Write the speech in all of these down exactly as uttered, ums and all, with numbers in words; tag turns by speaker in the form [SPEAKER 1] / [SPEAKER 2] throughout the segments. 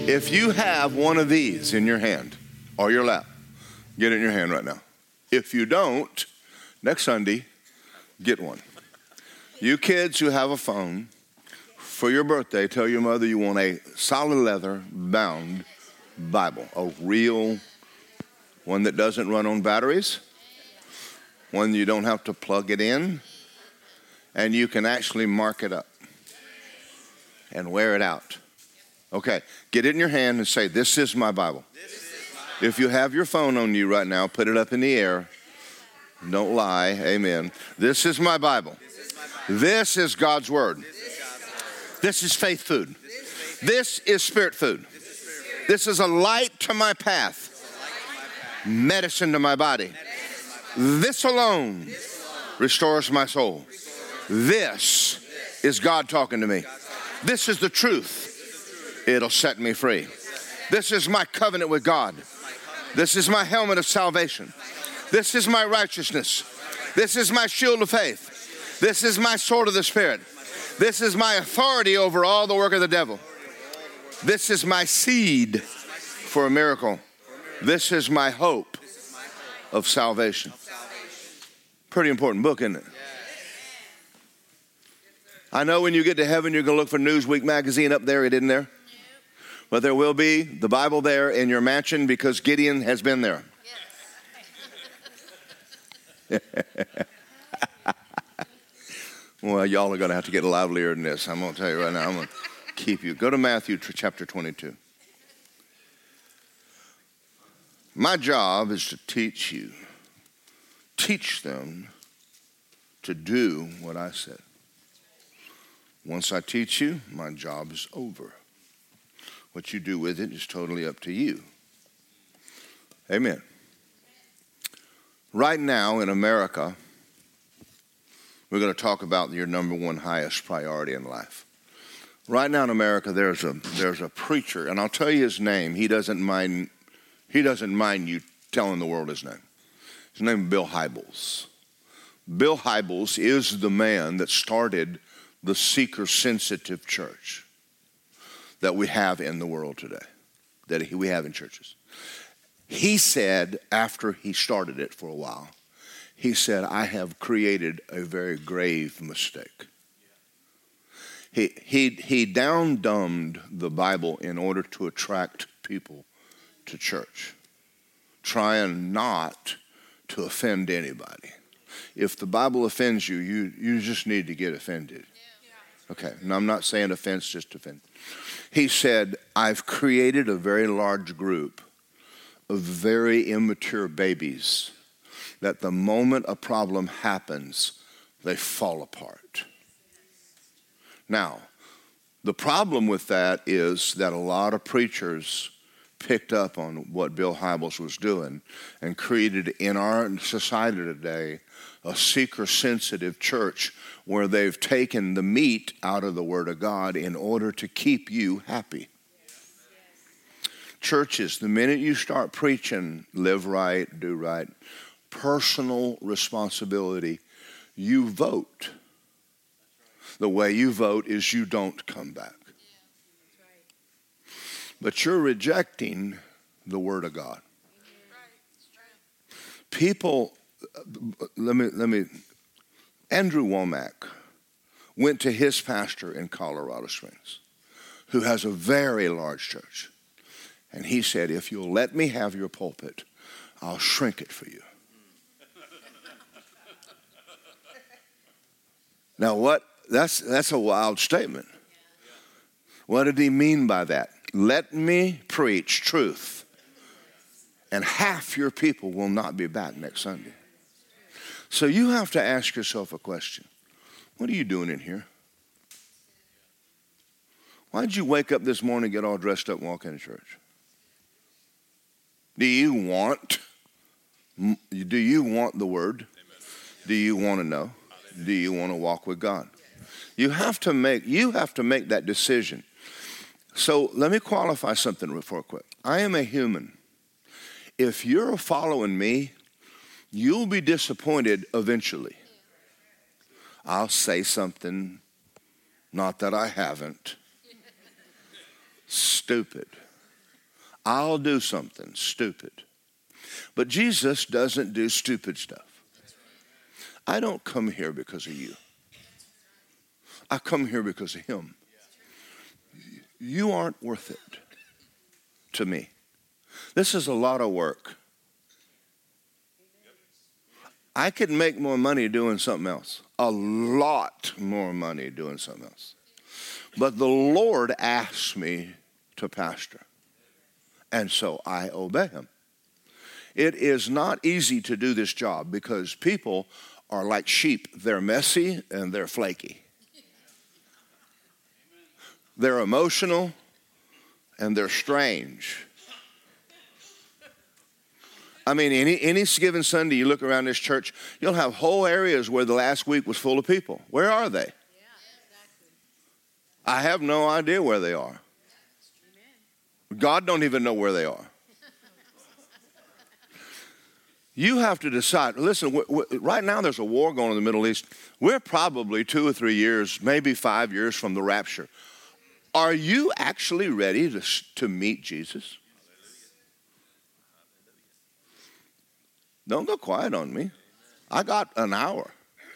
[SPEAKER 1] If you have one of these in your hand or your lap, get it in your hand right now. If you don't, next Sunday, get one. You kids who have a phone, for your birthday, tell your mother you want a solid leather bound Bible, a real one that doesn't run on batteries, one you don't have to plug it in, and you can actually mark it up and wear it out. Okay, get it in your hand and say, this is my Bible. If you have your phone on you right now, put it up in the air. Don't lie, amen. This is my Bible. This is God's Word. This is faith food. This is spirit food. This is a light to my path, medicine to my body. This alone restores my soul. This is God talking to me. This is the truth. It'll set me free. This is my covenant with God. This is my helmet of salvation. This is my righteousness. This is my shield of faith. This is my sword of the Spirit. This is my authority over all the work of the devil. This is my seed for a miracle. This is my hope of salvation. Pretty important book, isn't it? I know when you get to heaven, you're going to look for Newsweek magazine up there. It isn't there. But there will be the Bible there in your mansion because Gideon has been there. Yes. Well, y'all are going to have to get livelier than this. I'm going to tell you right now. I'm going to keep you. Go to Matthew chapter twenty-two. My job is to teach you. Teach them to do what I said. Once I teach you, my job is over. What you do with it is totally up to you. Amen. Right now in America, we're going to talk about your number one highest priority in life. Right now in America, there's a there's a preacher, and I'll tell you his name. He doesn't mind. He doesn't mind you telling the world his name. His name is Bill Hybels. Bill Hybels is the man that started the seeker-sensitive church that we have in the world today, that we have in churches. He said, after he started it for a while, he said, I have created a very grave mistake. He, he, he down-dumbed the Bible in order to attract people to church, trying not to offend anybody. If the Bible offends you, you, you just need to get offended. Okay, and I'm not saying offense, just offend. He said, I've created a very large group of very immature babies that the moment a problem happens, they fall apart. Now, the problem with that is that a lot of preachers picked up on what Bill Hybels was doing and created in our society today a seeker-sensitive church where they've taken the meat out of the Word of God in order to keep you happy. Churches, the minute you start preaching, live right, do right, personal responsibility, you vote. The way you vote is you don't come back. But you're rejecting the Word of God. People, let me, let me, Andrew Womack went to his pastor in Colorado Springs, who has a very large church. And he said, if you'll let me have your pulpit, I'll shrink it for you. Now what, that's, that's a wild statement. What did he mean by that? Let me preach truth, and half your people will not be back next Sunday. So you have to ask yourself a question. What are you doing in here? Why did you wake up this morning, get all dressed up, and walk into church? Do you want, do you want the Word? Do you want to know? Do you want to walk with God? You have to make, you have to make that decision. So let me qualify something real quick. I am a human. If you're following me, you'll be disappointed eventually. I'll say something, not that I haven't, stupid. I'll do something stupid. But Jesus doesn't do stupid stuff. I don't come here because of you. I come here because of him. You aren't worth it to me. This is a lot of work. I could make more money doing something else. A lot more money doing something else. But the Lord asked me to pastor. And so I obey him. It is not easy to do this job because people are like sheep. They're messy and they're flaky. They're emotional and they're strange. I mean, any, any given Sunday you look around this church, you'll have whole areas where the last week was full of people. Where are they? I have no idea where they are. God don't even know where they are. You have to decide. Listen, w- w- right now there's a war going on in the Middle East. We're probably two or three years, maybe five years from the rapture. Are you actually ready to, to meet Jesus? Don't go quiet on me. I got an hour.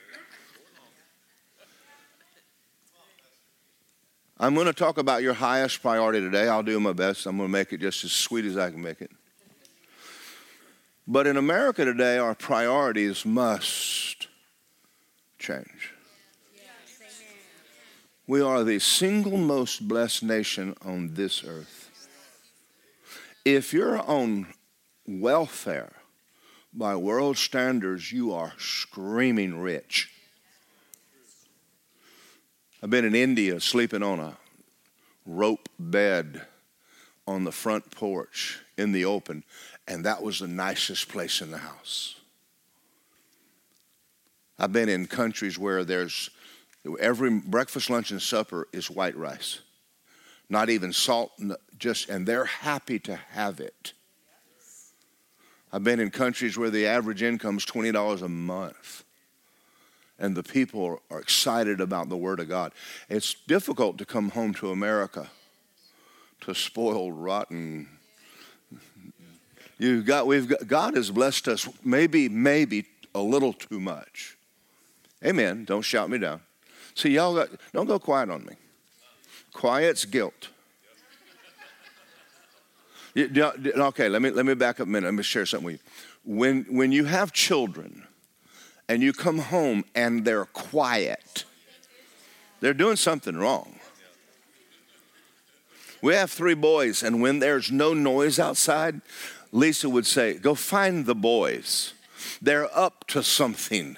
[SPEAKER 1] I'm going to talk about your highest priority today. I'll do my best. I'm going to make it just as sweet as I can make it. But in America today, our priorities must change. We are the single most blessed nation on this earth. If you're on welfare by world standards, you are screaming rich. I've been in India sleeping on a rope bed on the front porch in the open, and that was the nicest place in the house. I've been in countries where there's every breakfast, lunch, and supper is white rice. Not even salt, just, and they're happy to have it. I've been in countries where the average income is twenty dollars a month. And the people are excited about the Word of God. It's difficult to come home to America to spoiled, rotten. You've got, we've got, God has blessed us maybe, maybe a little too much. Amen. Don't shout me down. See, y'all got, don't go quiet on me. Quiet's guilt. You, okay, let me let me back up a minute. Let me share something with you. When when you have children, and you come home and they're quiet, they're doing something wrong. We have three boys, and when there's no noise outside, Lisa would say, go find the boys. They're up to something.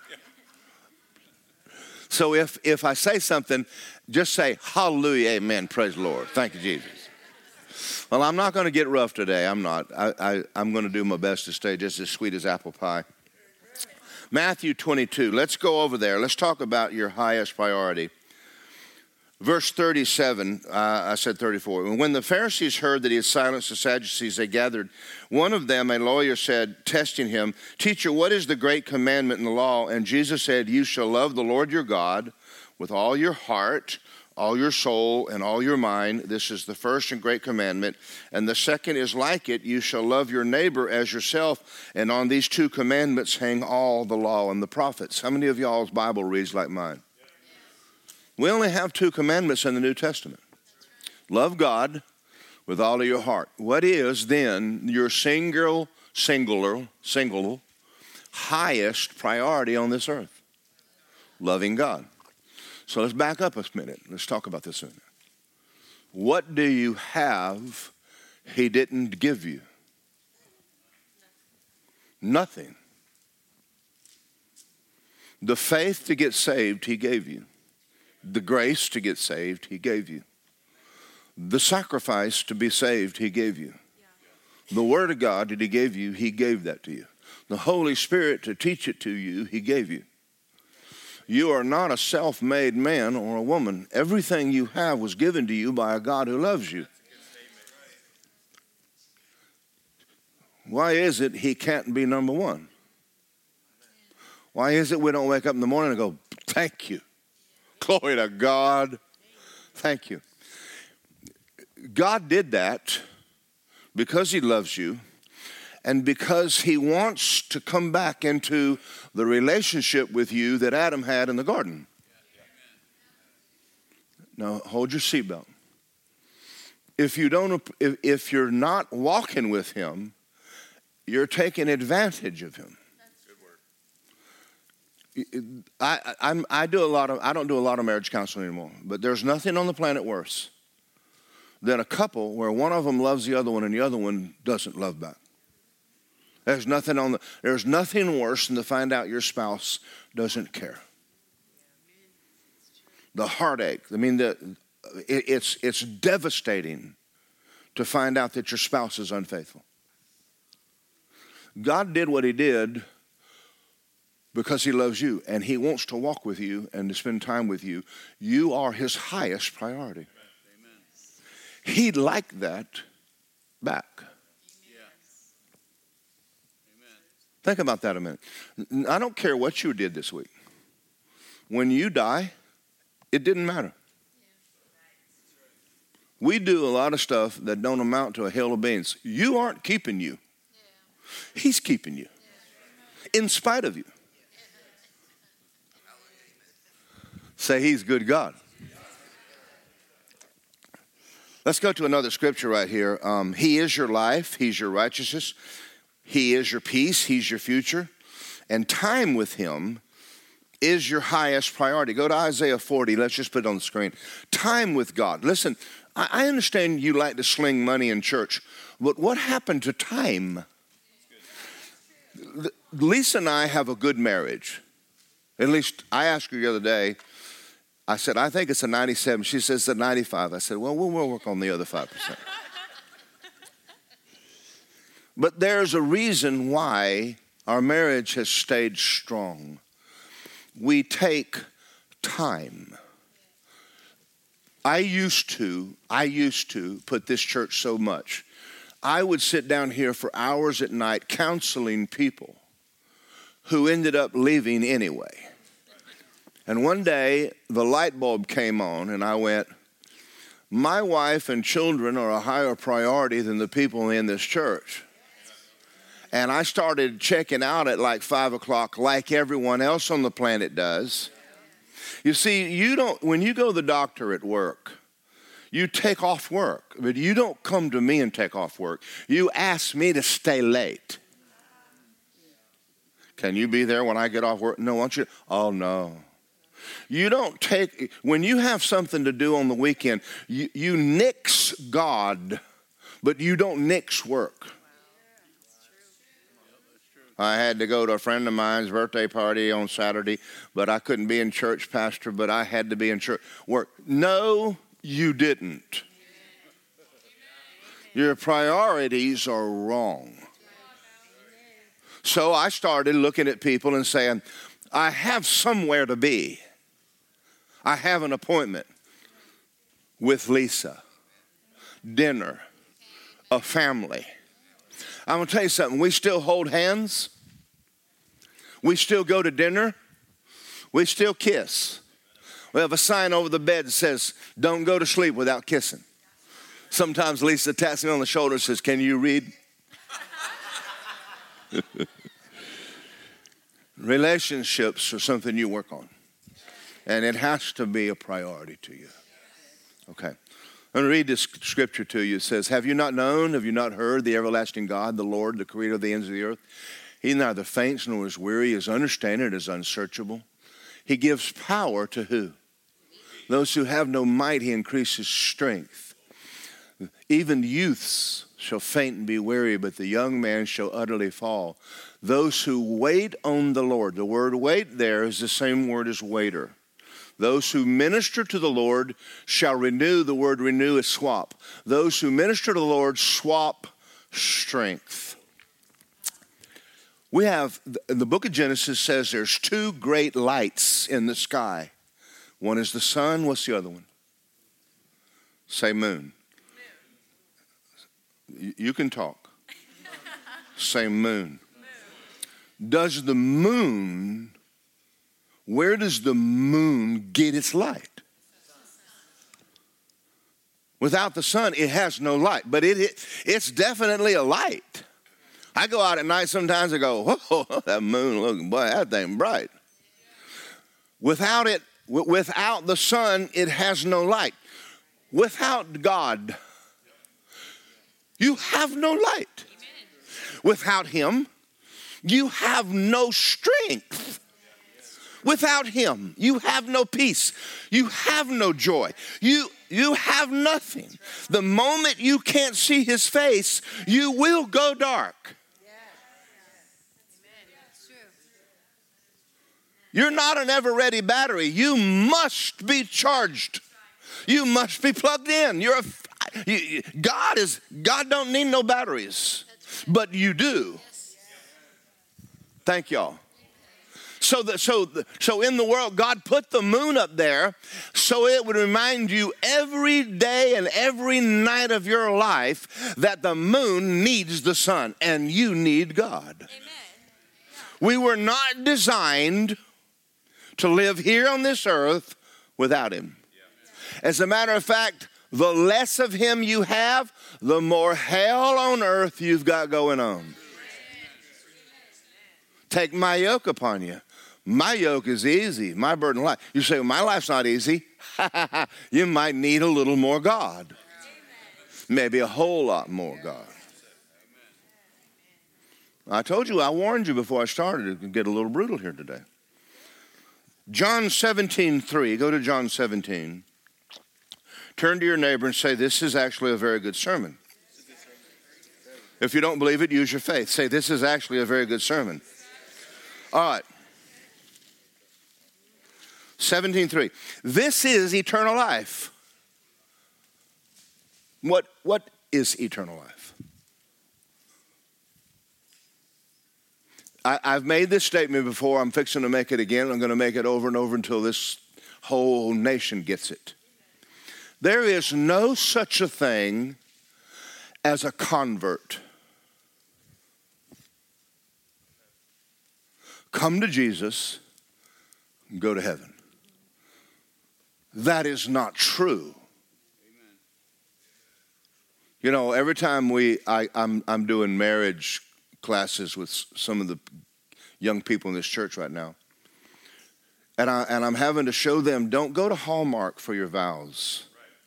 [SPEAKER 1] So if, if I say something, just say, hallelujah, amen, praise the Lord. Thank you, Jesus. Well, I'm not going to get rough today. I'm not. I, I, I'm going to do my best to stay just as sweet as apple pie. Matthew twenty-two, let's go over there. Let's talk about your highest priority. Verse thirty-seven, uh, I said thirty-four. When the Pharisees heard that he had silenced the Sadducees, they gathered. One of them, a lawyer, said, testing him, Teacher, what is the great commandment in the law? And Jesus said, you shall love the Lord your God with all your heart, all your soul, and all your mind. This is the first and great commandment. And the second is like it, you shall love your neighbor as yourself. And on these two commandments hang all the law and the prophets. How many of y'all's Bible reads like mine? We only have two commandments in the New Testament. Love God with all of your heart. What is then your single, singular, single, highest priority on this earth? Loving God. So let's back up a minute. Let's talk about this a minute. What do you have he didn't give you? Nothing. The faith to get saved, he gave you. The grace to get saved, he gave you. The sacrifice to be saved, he gave you. The Word of God that he gave you, he gave that to you. The Holy Spirit to teach it to you, he gave you. You are not a self-made man or a woman. Everything you have was given to you by a God who loves you. Why is it he can't be number one? Why is it we don't wake up in the morning and go, thank you. Glory to God. Thank you. God did that because he loves you, and because he wants to come back into the relationship with you that Adam had in the garden. Now, hold your seatbelt. If you don't, if, if you're not walking with him, you're taking advantage of him. I, I'm, I do a lot of, I don't do a lot of marriage counseling anymore, but there's nothing on the planet worse than a couple where one of them loves the other one and the other one doesn't love back. There's nothing on the, there's nothing worse than to find out your spouse doesn't care. The heartache. I mean, the, it, it's it's devastating to find out that your spouse is unfaithful. God did what he did because he loves you, and he wants to walk with you and to spend time with you. You are his highest priority. Amen. He'd like that back. Yes. Amen. Think about that a minute. I don't care what you did this week. When you die, it didn't matter. We do a lot of stuff that don't amount to a hill of beans. You aren't keeping you. He's keeping you. In spite of you. Say, he's good God. Let's go to another scripture right here. Um, he is your life. He's your righteousness. He is your peace. He's your future. And time with him is your highest priority. Go to Isaiah forty. Let's just put it on the screen. Time with God. Listen, I, I understand you like to sling money in church, but what happened to time? Lisa and I have a good marriage. At least I asked her the other day. I said, I think it's a ninety-seven. She says it's a ninety-five. I said, well, we'll, we'll work on the other five percent. But there's a reason why our marriage has stayed strong. We take time. I used to, I used to put this church so much. I would sit down here for hours at night counseling people who ended up leaving anyway. And one day, the light bulb came on, and I went, my wife and children are a higher priority than the people in this church. And I started checking out at like five o'clock like everyone else on the planet does. You see, you don't, when you go to the doctor at work, you take off work, but you don't come to me and take off work. You ask me to stay late. Can you be there when I get off work? No, won't you? Oh, no. You don't take, when you have something to do on the weekend, you, you nix God, but you don't nix work. I had to go to a friend of mine's birthday party on Saturday, but I couldn't be in church, Pastor, but I had to be in church work. No, you didn't. Your priorities are wrong. So I started looking at people and saying, I have somewhere to be. I have an appointment with Lisa, dinner, a family. I'm going to tell you something. We still hold hands. We still go to dinner. We still kiss. We have a sign over the bed that says, don't go to sleep without kissing. Sometimes Lisa taps me on the shoulder and says, can you read? Relationships are something you work on. And it has to be a priority to you. Okay. I'm going to read this scripture to you. It says, have you not known, have you not heard the everlasting God, the Lord, the creator of the ends of the earth? He neither faints nor is weary. His understanding is unsearchable. He gives power to who? Those who have no might, he increases strength. Even youths shall faint and be weary, but the young man shall utterly fall. Those who wait on the Lord. The word wait there is the same word as waiter. Those who minister to the Lord shall renew. The word renew is swap. Those who minister to the Lord swap strength. We have, the book of Genesis says there's two great lights in the sky. One is the sun. What's the other one? Say moon. moon. You can talk. Say moon. moon. Does the moon... Where does the moon get its light? Without the sun, it has no light. But it, it it's definitely a light. I go out at night sometimes and go, whoa, that moon looking, boy, that thing bright. Without it, without the sun, it has no light. Without God, you have no light. Without him, you have no strength. Without him, you have no peace. You have no joy. You, you have nothing. The moment you can't see his face, you will go dark. You're not an ever-ready battery. You must be charged. You must be plugged in. You're a, you, God is God don't need no batteries, but you do. Thank y'all. So that so the, so in the world, God put the moon up there so it would remind you every day and every night of your life that the moon needs the sun and you need God. Amen. We were not designed to live here on this earth without him. As a matter of fact, the less of him you have, the more hell on earth you've got going on. Take my yoke upon you. My yoke is easy. My burden light. You say, well, my life's not easy. You might need a little more God. Maybe a whole lot more God. I told you, I warned you before I started. It could get a little brutal here today. John seventeen three. Go to John seventeen. Turn to your neighbor and say, this is actually a very good sermon. If you don't believe it, use your faith. Say, this is actually a very good sermon. All right. seventeen three. This is eternal life. What, what is eternal life? I, I've made this statement before. I'm fixing to make it again. I'm going to make it over and over until this whole nation gets it. There is no such a thing as a convert. Come to Jesus, go to heaven. That is not true. You know, every time we, I, I'm, I'm doing marriage classes with some of the young people in this church right now. And, I, and I'm having to show them, don't go to Hallmark for your vows.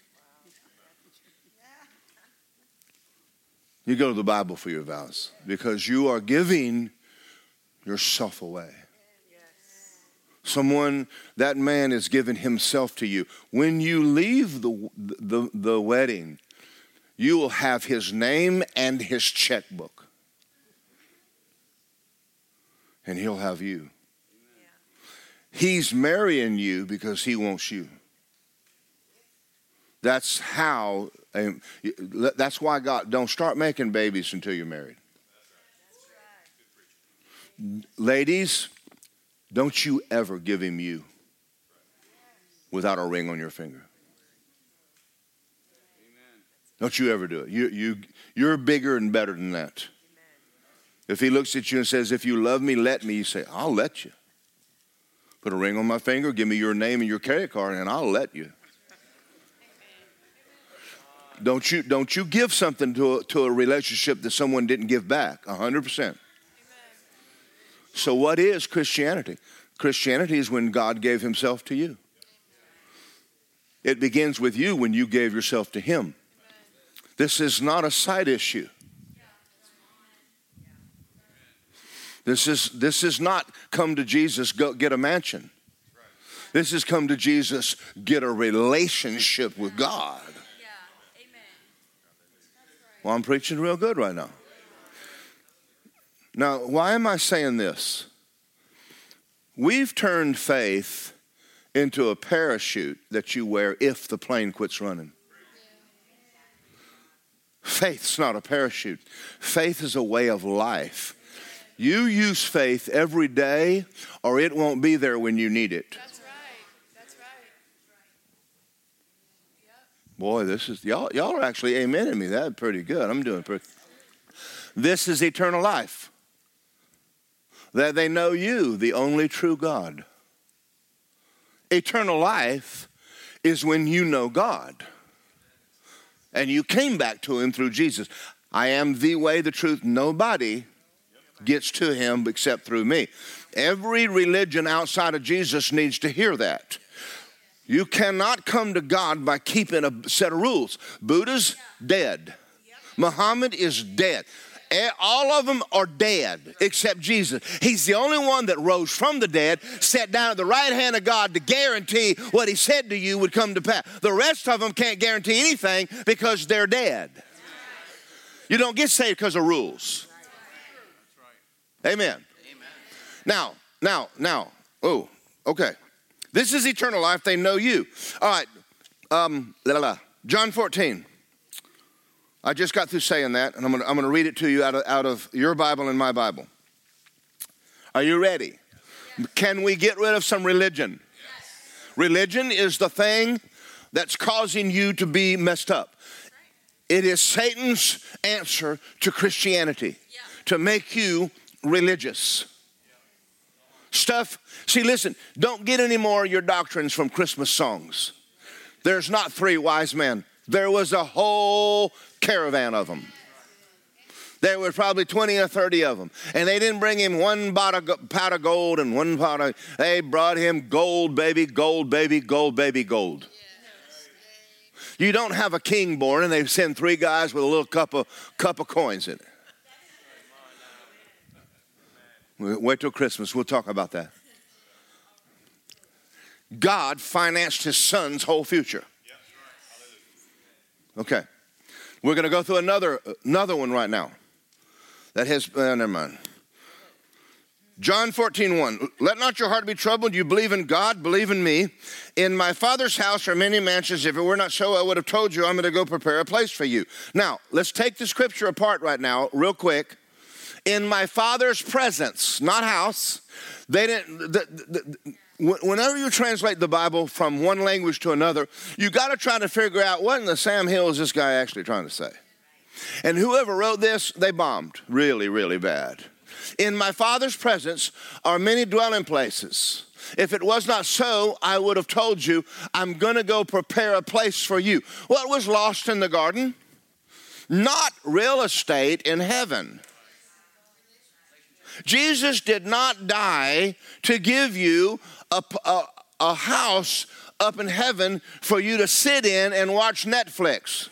[SPEAKER 1] You go to the Bible for your vows because you are giving yourself away. Someone, that man is giving himself to you. When you leave the, the, the wedding, you will have his name and his checkbook. And he'll have you. He's marrying you because he wants you. That's how, um, that's why God, don't start making babies until you're married. Ladies, don't you ever give him you without a ring on your finger. Don't you ever do it. You, you, you're bigger and better than that. If he looks at you and says, if you love me, let me, you say, I'll let you. Put a ring on my finger, give me your name and your credit card, and I'll let you. Don't you, don't you give something to a, to a relationship that someone didn't give back, one hundred percent. So what is Christianity? Christianity is when God gave himself to you. It begins with you when you gave yourself to him. This is not a side issue. This is, this is not come to Jesus, go get a mansion. This is come to Jesus, get a relationship with God. Well, I'm preaching real good right now. Now, why am I saying this? We've turned faith into a parachute that you wear if the plane quits running. Faith's not a parachute. Faith is a way of life. You use faith every day or it won't be there when you need it. That's right. That's right. Yep. Boy, this is, y'all, y'all are actually amening me. That's pretty good. I'm doing pretty. This is eternal life. That they know you, the only true God. Eternal life is when you know God. And you came back to him through Jesus. I am the way, the truth. Nobody gets to him except through me. Every religion outside of Jesus needs to hear that. You cannot come to God by keeping a set of rules. Buddha's dead. Muhammad is dead. All of them are dead except Jesus. He's the only one that rose from the dead, sat down at the right hand of God to guarantee what he said to you would come to pass. The rest of them can't guarantee anything because they're dead. You don't get saved because of rules. Amen. Now, now, now, oh, okay. This is eternal life. They know you. All right. Um, la, la, la. John fourteen. I just got through saying that, and I'm going to I'm going to read it to you out of, out of your Bible and my Bible. Are you ready? Yes. Can we get rid of some religion? Yes. Religion is the thing that's causing you to be messed up. It is Satan's answer to Christianity, yeah. to make you religious. Stuff, see, listen, don't get any more of your doctrines from Christmas songs. There's not three wise men. There was a whole caravan of them. There were probably twenty or thirty of them. And they didn't bring him one pot of, pot of gold and one pot of, they brought him gold, baby, gold, baby, gold, baby, gold. You don't have a king born and they send three guys with a little cup of, cup of coins in it. Wait till Christmas, we'll talk about that. God financed his son's whole future. Okay, we're going to go through another another one right now. That has, uh, never mind. John fourteen one. Let not your heart be troubled. You believe in God, believe in me. In my Father's house are many mansions. If it were not so, I would have told you I'm going to go prepare a place for you. Now, let's take the scripture apart right now, real quick. In my Father's presence, not house. They didn't. The, the, the, Whenever you translate the Bible from one language to another, you got to try to figure out what in the Sam Hill is this guy actually trying to say. And whoever wrote this, they bombed really, really bad. In my Father's presence are many dwelling places. If it was not so, I would have told you, I'm going to go prepare a place for you. What was lost in the garden? Not real estate in heaven. Jesus did not die to give you a, a, a house up in heaven for you to sit in and watch Netflix.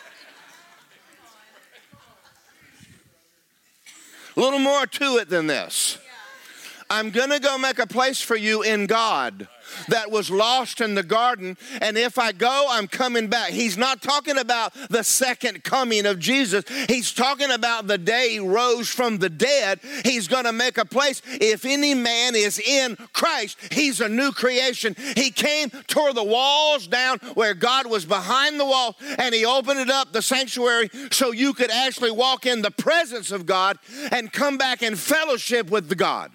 [SPEAKER 1] A little more to it than this. I'm going to go make a place for you in God that was lost in the garden, and if I go, I'm coming back. He's not talking about the second coming of Jesus. He's talking about the day he rose from the dead. He's going to make a place. If any man is in Christ, he's a new creation. He came, tore the walls down where God was behind the wall, and he opened it up, the sanctuary, so you could actually walk in the presence of God and come back in fellowship with the God.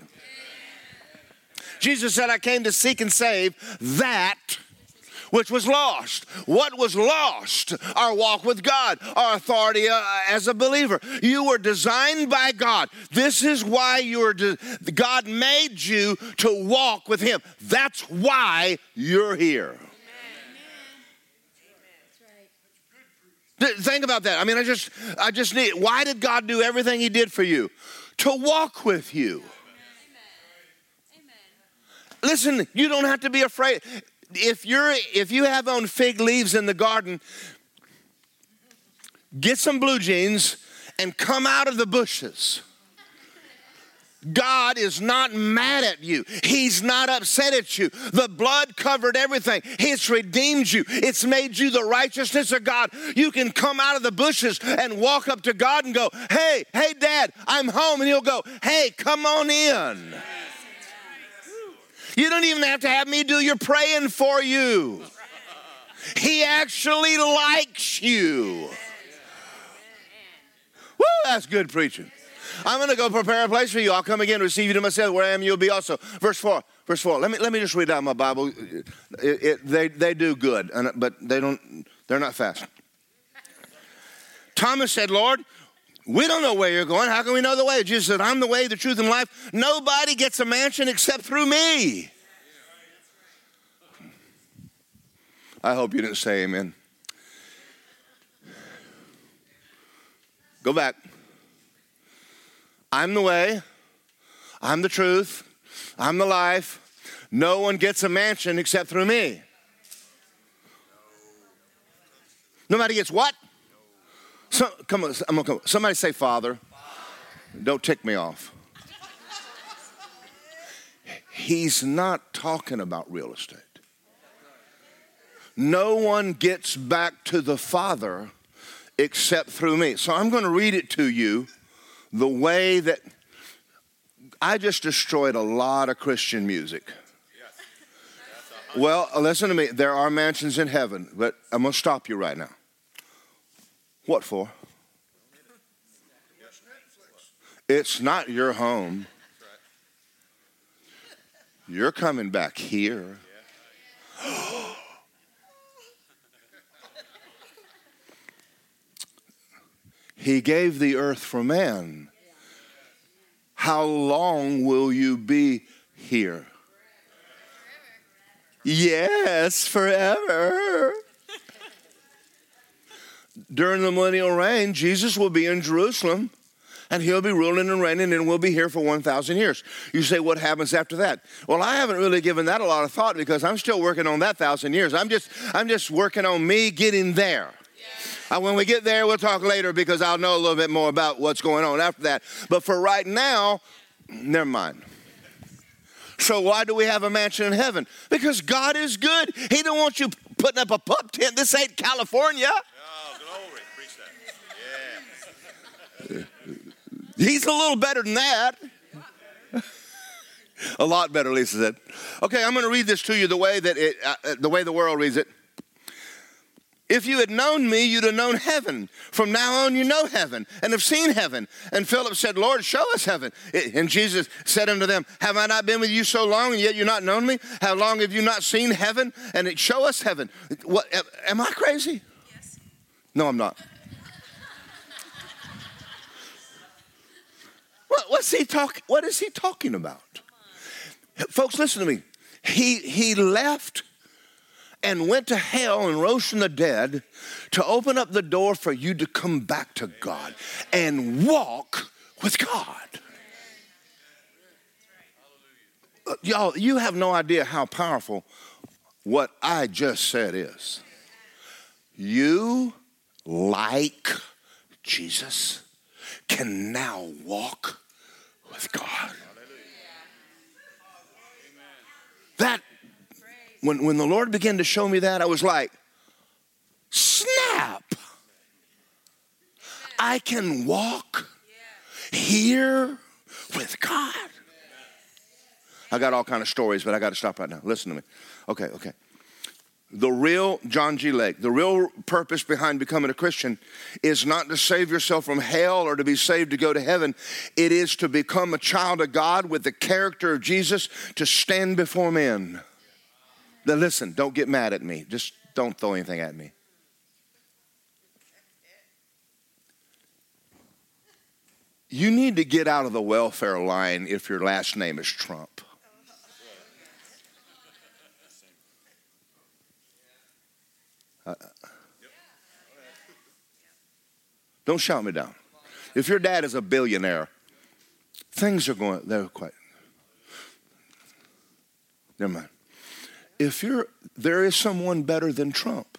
[SPEAKER 1] Jesus said, I came to seek and save that which was lost. What was lost? Our walk with God, our authority uh, as a believer. You were designed by God. This is why you were, de- God made you to walk with him. That's why you're here. Amen. Think about that. I mean, I just, I just need, why did God do everything he did for you? To walk with you. Listen, you don't have to be afraid. If you're if you have on fig leaves in the garden, get some blue jeans and come out of the bushes. God is not mad at you. He's not upset at you. The blood covered everything. It's redeemed you. It's made you the righteousness of God. You can come out of the bushes and walk up to God and go, hey, hey, Dad, I'm home. And he'll go, hey, come on in. You don't even have to have me do your praying for you. He actually likes you. Woo, that's good preaching. I'm going to go prepare a place for you. I'll come again, receive you to myself. Where I am, you'll be also. Verse four. Verse four. Let me let me just read out my Bible. It, it, they they do good, but they don't. They're not fast. Thomas said, Lord, we don't know where you're going. How can we know the way? Jesus said, I'm the way, the truth, and life. Nobody gets a mansion except through me. I hope you didn't say amen. Go back. I'm the way. I'm the truth. I'm the life. No one gets a mansion except through me. Nobody gets what? So, come on, I'm gonna come. Somebody say Father. Father. Don't tick me off. He's not talking about real estate. No one gets back to the Father except through me. So I'm going to read it to you the way that I just destroyed a lot of Christian music. Well, listen to me. There are mansions in heaven, but I'm going to stop you right now. What for? It's not your home. You're coming back here. He gave the earth for man. How long will you be here? Yes, forever. During the millennial reign, Jesus will be in Jerusalem, and he'll be ruling and reigning, and we'll be here for one thousand years. You say, what happens after that? Well, I haven't really given that a lot of thought because I'm still working on that one thousand years. I'm just, I'm just working on me getting there. Uh, when we get there, we'll talk later because I'll know a little bit more about what's going on after that. But for right now, never mind. So why do we have a mansion in heaven? Because God is good. He don't want you putting up a pup tent. This ain't California.
[SPEAKER 2] Oh, glory. Preach that. Yeah.
[SPEAKER 1] He's a little better than that. A lot better, Lisa said. Okay, I'm going to read this to you the way that it, uh, the way the world reads it. If you had known me, you'd have known heaven. From now on, you know heaven and have seen heaven. And Philip said, Lord, show us heaven. And Jesus said unto them, have I not been with you so long, and yet you've not known me? How long have you not seen heaven? And it, show us heaven. What, am I crazy? Yes. No, I'm not. what, what's he talk, what is he talking about? Folks, listen to me. He, he left and went to hell and rose from the dead to open up the door for you to come back to God and walk with God. Uh, y'all, you have no idea how powerful what I just said is. You, like Jesus, can now walk with God. That When, when the Lord began to show me that, I was like, snap. I can walk here with God. I got all kind of stories, but I got to stop right now. Listen to me. Okay, okay. The real, John G. Lake, the real purpose behind becoming a Christian is not to save yourself from hell or to be saved to go to heaven. It is to become a child of God with the character of Jesus to stand before men. Now listen, don't get mad at me. Just don't throw anything at me. You need to get out of the welfare line if your last name is Trump. Uh, don't shout me down. If your dad is a billionaire, things are going, they're quite, never mind. If you're, there is someone better than Trump.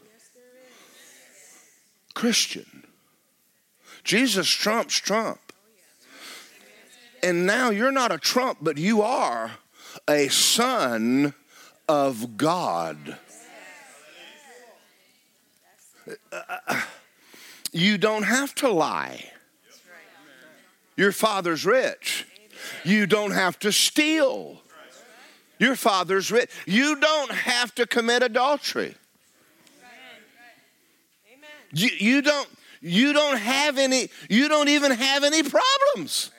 [SPEAKER 1] Christian. Jesus trumps Trump. And now you're not a Trump, but you are a son of God. Uh, you don't have to lie. Your father's rich. You don't have to steal. Your father's rich. You don't have to commit adultery. You, you don't. You don't have any. You don't even have any problems.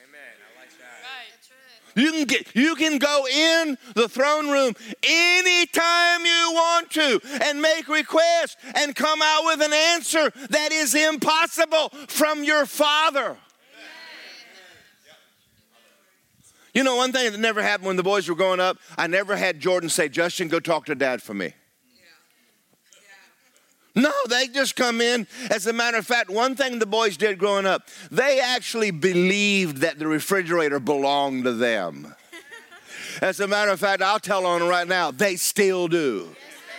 [SPEAKER 1] You can get. You can go in the throne room anytime you want to and make requests and come out with an answer that is impossible from your Father. You know, one thing that never happened when the boys were growing up, I never had Jordan say, Justin, go talk to Dad for me. No, they just come in. As a matter of fact, one thing the boys did growing up, they actually believed that the refrigerator belonged to them. As a matter of fact, I'll tell on them right now, they still do.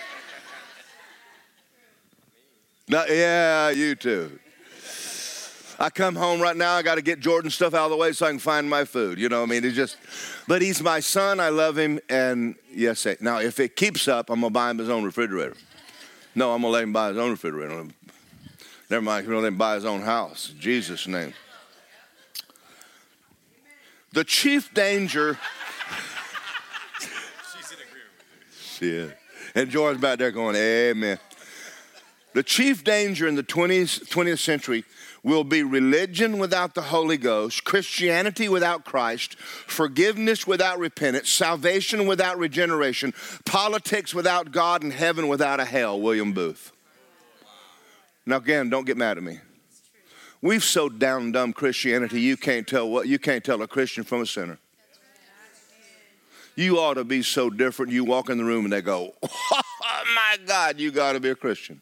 [SPEAKER 1] No, yeah, you too. I come home right now, I got to get Jordan's stuff out of the way so I can find my food. You know what I mean? It's just, but he's my son, I love him, and yes, now if it keeps up, I'm going to buy him his own refrigerator. No, I'm going to let him buy his own refrigerator. Never mind, I'm going to let him buy his own house. In Jesus' name. The chief danger.
[SPEAKER 2] She's in agreement with you.
[SPEAKER 1] She is. And Jordan's back there going, amen. The chief danger in the twentieth, twentieth century will be religion without the Holy Ghost, Christianity without Christ, forgiveness without repentance, salvation without regeneration, politics without God, and heaven without a hell. William Booth. Now again, don't get mad at me. We've so down and dumb Christianity, you can't tell what you can't tell a Christian from a sinner. You ought to be so different. You walk in the room and they go, oh my God, you got to be a Christian.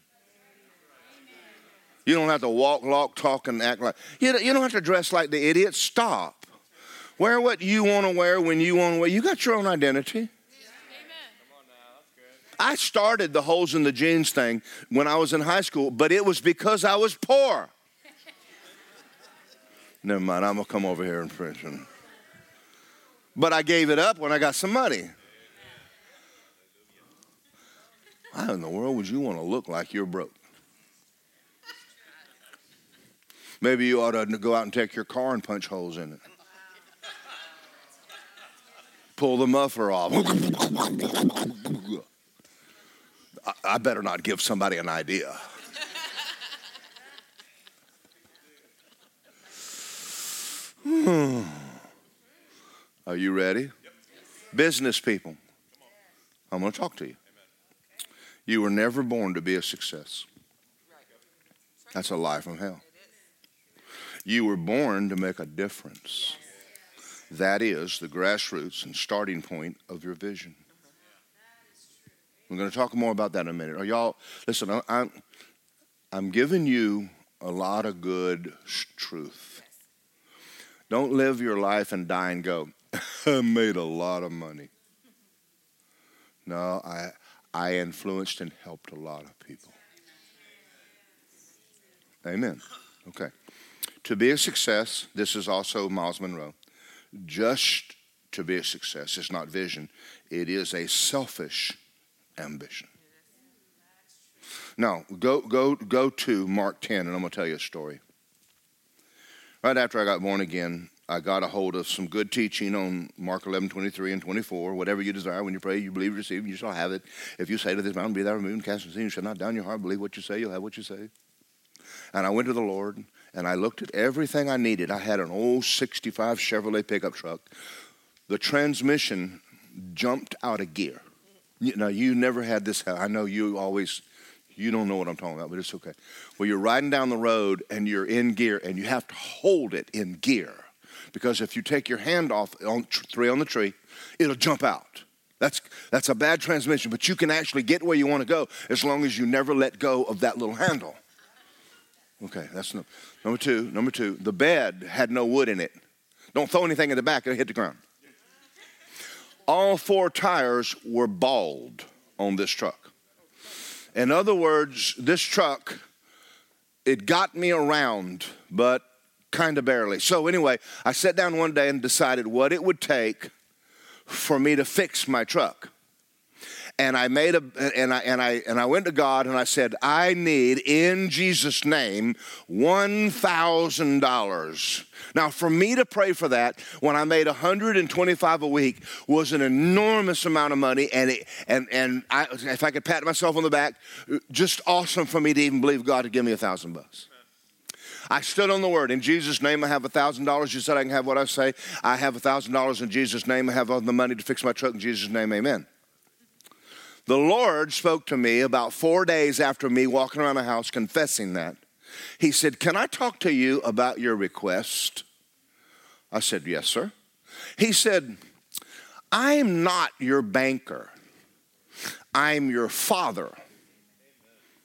[SPEAKER 1] You don't have to walk, walk, talk, and act like, you don't, you don't have to dress like the idiot. Stop. Wear what you want to wear when you want to wear. You got your own identity. Amen. I started the holes in the jeans thing when I was in high school, but it was because I was poor. Never mind, I'm going to come over here and preach. But I gave it up when I got some money. How in the world would you want to look like you're broke? Maybe you ought to go out and take your car and punch holes in it. Pull the muffler off. I, I better not give somebody an idea. Are you ready? Yep. Business people, I'm going to talk to you. You were never born to be a success. That's a lie from hell. You were born to make a difference. That is the grassroots and starting point of your vision. We're going to talk more about that in a minute. Are y'all, listen, I'm, I'm giving you a lot of good truth. Don't live your life and die and go, I made a lot of money. No, I, I influenced and helped a lot of people. Amen. Okay. To be a success, this is also Miles Monroe. Just to be a success is not vision. It is a selfish ambition. Now, go go go to Mark ten, and I'm going to tell you a story. Right after I got born again, I got a hold of some good teaching on Mark eleven, twenty-three and twenty-four. Whatever you desire, when you pray, you believe, receive, you shall have it. If you say to this mountain, be thou removed and cast into the sea, you shall not down your heart, believe what you say, you'll have what you say. And I went to the Lord, and I looked at everything I needed. I had an old sixty-five Chevrolet pickup truck. The transmission jumped out of gear. You, now, you never had this. I know you always, you don't know what I'm talking about, but it's okay. Well, you're riding down the road, and you're in gear, and you have to hold it in gear. Because if you take your hand off on three on the tree, it'll jump out. That's, that's a bad transmission, but you can actually get where you want to go as long as you never let go of that little handle. Okay, that's no, number two. Number two, the bed had no wood in it. Don't throw anything in the back, it'll hit the ground. All four tires were bald on this truck. In other words, this truck, it got me around, but kind of barely. So anyway, I sat down one day and decided what it would take for me to fix my truck. And I made a and I and I and I went to God and I said, I need in Jesus' name one thousand dollars. Now, for me to pray for that when I made one hundred twenty-five a week was an enormous amount of money, and it, and and I, if I could pat myself on the back, just awesome for me to even believe God to give me a thousand bucks. I stood on the word. In Jesus' name, I have a thousand dollars. You said I can have what I say. I have a thousand dollars in Jesus' name. I have all the money to fix my truck in Jesus' name. Amen. The Lord spoke to me about four days after me walking around the house confessing that. He said, can I talk to you about your request? I said, yes, sir. He said, I'm not your banker. I'm your father.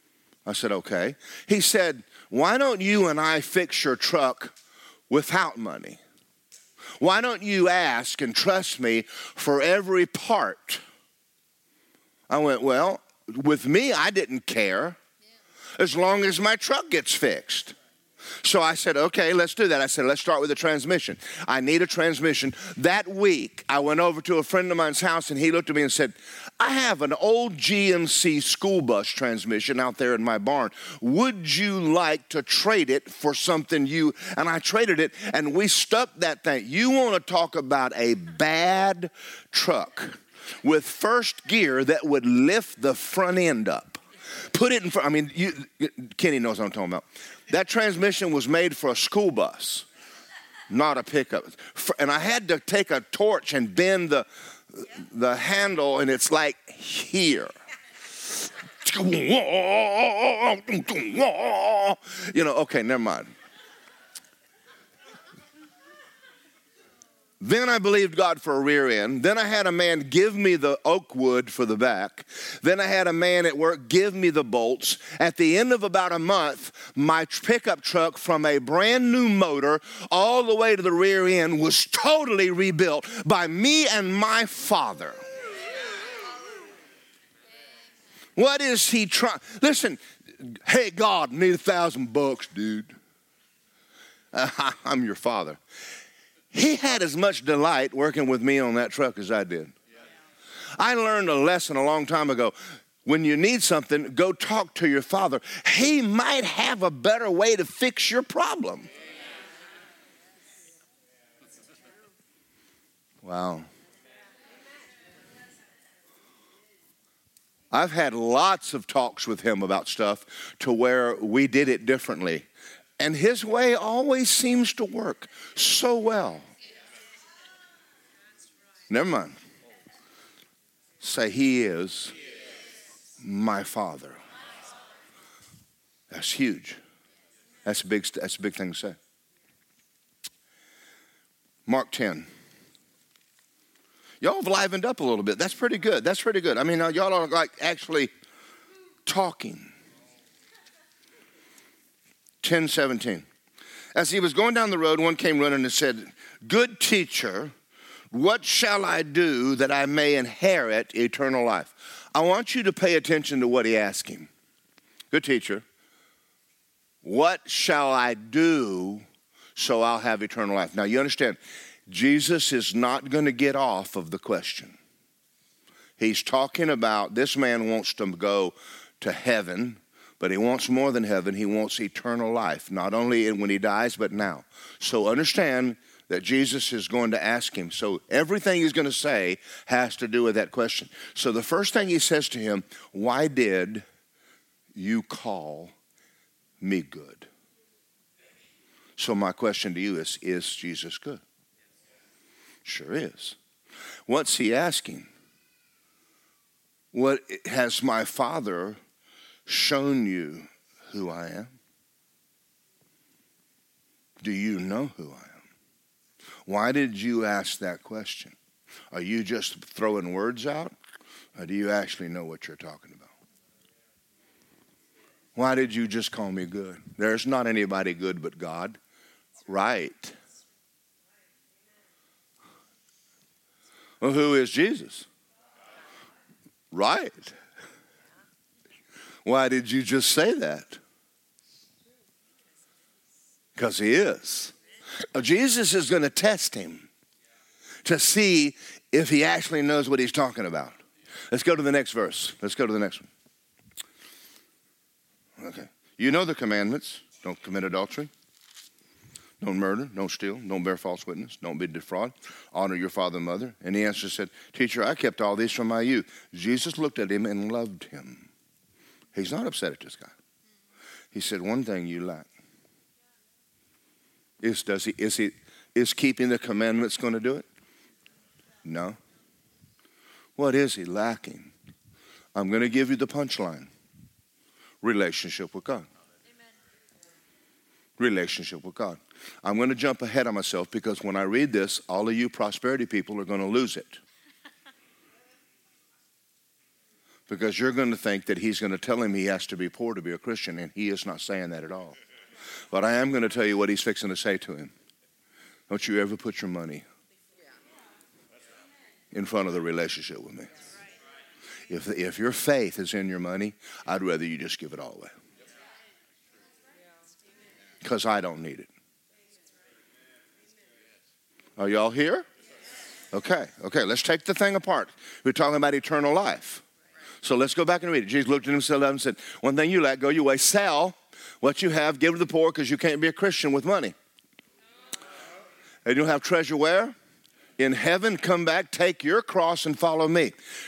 [SPEAKER 1] I said, okay. He said, why don't you and I fix your truck without money? Why don't you ask and trust me for every part? I went, well, with me, I didn't care as long as my truck gets fixed. So I said, okay, let's do that. I said, let's start with the transmission. I need a transmission. That week, I went over to a friend of mine's house, and he looked at me and said, I have an old G M C school bus transmission out there in my barn. Would you like to trade it for something you, and I traded it, and we stuck that thing. You want to talk about a bad truck with first gear that would lift the front end up. Put it in front, I mean, you, Kenny knows what I'm talking about. That transmission was made for a school bus, not a pickup. And I had to take a torch and bend the, the handle, and it's like here. You know, okay, never mind. Then I believed God for a rear end. Then I had a man give me the oak wood for the back. Then I had a man at work give me the bolts. At the end of about a month, my pickup truck from a brand new motor all the way to the rear end was totally rebuilt by me and my father. What is he trying? Listen, hey, God, need a thousand bucks, dude. Uh, I'm your father. He had as much delight working with me on that truck as I did. I learned a lesson a long time ago. When you need something, go talk to your father. He might have a better way to fix your problem. Wow. I've had lots of talks with him about stuff to where we did it differently. And his way always seems to work so well. Never mind. Say, he is my father. That's huge. That's a big, that's a big thing to say. Mark ten. Y'all have livened up a little bit. That's pretty good. That's pretty good. I mean, y'all are like actually talking. ten seventeen. As he was going down the road, one came running and said, good teacher, what shall I do that I may inherit eternal life? I want you to pay attention to what he asked him. Good teacher, what shall I do so I'll have eternal life? Now you understand, Jesus is not going to get off of the question. He's talking about this man wants to go to heaven, but he wants more than heaven. He wants eternal life, not only when he dies, but now. So understand that Jesus is going to ask him. So everything he's going to say has to do with that question. So the first thing he says to him, why did you call me good? So my question to you is, is Jesus good? Sure is. What's he asking? What has my Father shown you who I am? Do you know who I am? Why did you ask that question? Are you just throwing words out? Or do you actually know what you're talking about? Why did you just call me good? There's not anybody good but God. Right. Well, who is Jesus? Right. Why did you just say that? Because he is. Now, Jesus is going to test him to see if he actually knows what he's talking about. Let's go to the next verse. Let's go to the next one. Okay. You know the commandments. Don't commit adultery. Don't murder. Don't steal. Don't bear false witness. Don't be defraud. Honor your father and mother. And the answer said, Teacher, I kept all these from my youth. Jesus looked at him and loved him. He's not upset at this guy. He said, one thing you lack. Is, does he, is, he, is keeping the commandments going to do it? No. What is he lacking? I'm going to give you the punchline. Relationship with God. Amen. Relationship with God. I'm going to jump ahead of myself because when I read this, all of you prosperity people are going to lose it. Because you're going to think that he's going to tell him he has to be poor to be a Christian, and he is not saying that at all. But I am going to tell you what he's fixing to say to him. Don't you ever put your money in front of the relationship with me. If, if your faith is in your money, I'd rather you just give it all away. Because I don't need it. Are y'all here? Okay, okay, let's take the thing apart. We're talking about eternal life. So let's go back and read it. Jesus looked at himself and said, one thing you lack, go your way, sell what you have, give to the poor, because you can't be a Christian with money. And you'll have treasure where? In heaven. Come back, take your cross, and follow me.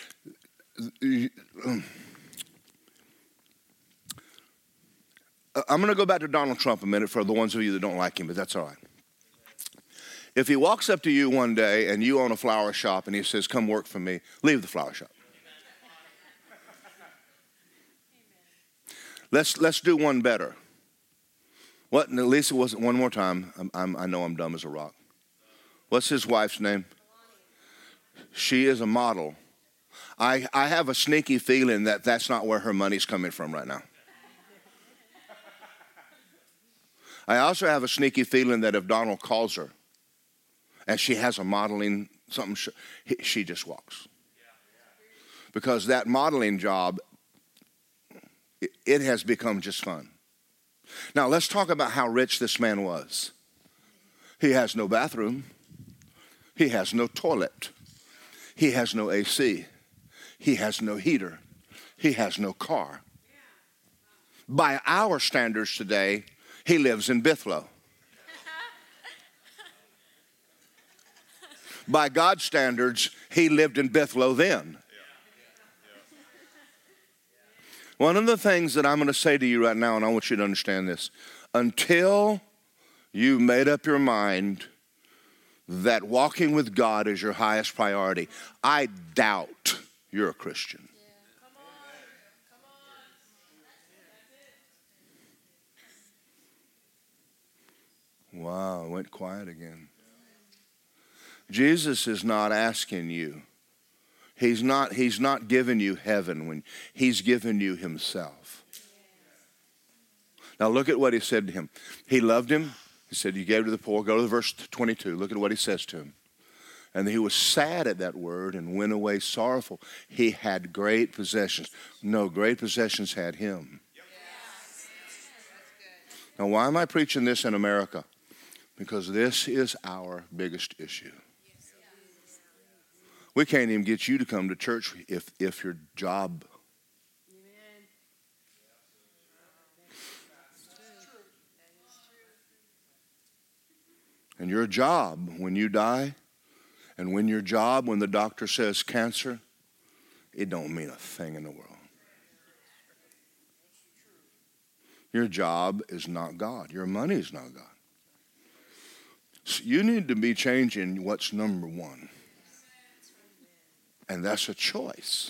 [SPEAKER 1] I'm going to go back to Donald Trump a minute for the ones of you that don't like him, but that's all right. If he walks up to you one day and you own a flower shop and he says, come work for me, leave the flower shop. Let's let's do one better. What? At least it wasn't one more time. I'm, I'm, I know I'm dumb as a rock. What's his wife's name? She is a model. I, I have a sneaky feeling that that's not where her money's coming from right now. I also have a sneaky feeling that if Donald calls her and she has a modeling something, she just walks. Because that modeling job, it has become just fun. Now, let's talk about how rich this man was. He has no bathroom. He has no toilet. He has no A C. He has no heater. He has no car. By our standards today, he lives in Bithlo. By God's standards, he lived in Bithlo then. One of the things that I'm going to say to you right now, and I want you to understand this, until you made up your mind that walking with God is your highest priority, I doubt you're a Christian.
[SPEAKER 3] Yeah. Come on. Come on.
[SPEAKER 1] Wow, it went quiet again. Jesus is not asking you. He's not, he's not giving you heaven when he's given you himself. Now look at what he said to him. He loved him. He said, you gave to the poor. Go to verse twenty-two. Look at what he says to him. And he was sad at that word and went away sorrowful. He had great possessions. No, great possessions had him. Now why am I preaching this in America? Because this is our biggest issue. We can't even get you to come to church if, if your job. And your job, when you die, and when your job, when the doctor says cancer, it don't mean a thing in the world. Your job is not God. Your money is not God. So you need to be changing what's number one. And that's a choice.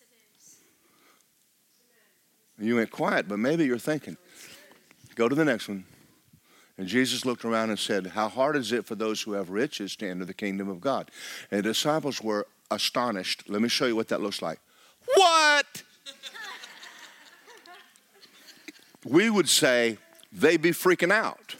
[SPEAKER 1] You went quiet, but maybe you're thinking. Go to the next one. And Jesus looked around and said, how hard is it for those who have riches to enter the kingdom of God? And the disciples were astonished. Let me show you what that looks like. What? We would say they be freaking out.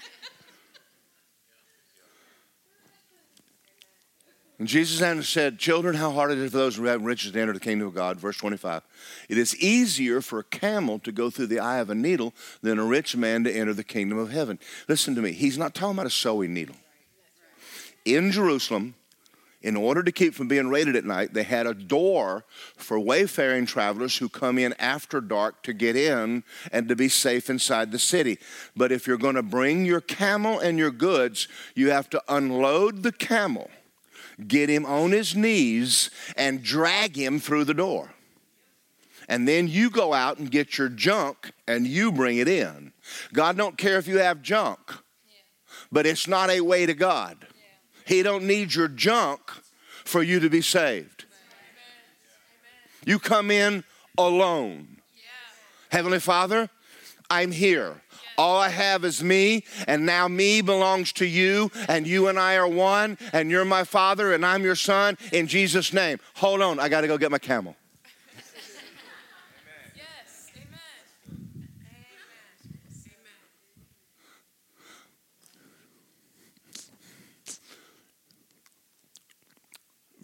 [SPEAKER 1] And Jesus answered and said, children, how hard is it for those who have riches to enter the kingdom of God? Verse twenty-five. It is easier for a camel to go through the eye of a needle than a rich man to enter the kingdom of heaven. Listen to me. He's not talking about a sewing needle. In Jerusalem, in order to keep from being raided at night, they had a door for wayfaring travelers who come in after dark to get in and to be safe inside the city. But if you're going to bring your camel and your goods, you have to unload the camel, get him on his knees, and drag him through the door. And then you go out and get your junk and you bring it in. God don't care if you have junk, but it's not a way to God. He don't need your junk for you to be saved. You come in alone. Heavenly Father, I'm here. All I have is me, and now me belongs to you, and you and I are one, and you're my Father, and I'm your son, in Jesus' name. Hold on, I got to go get my camel.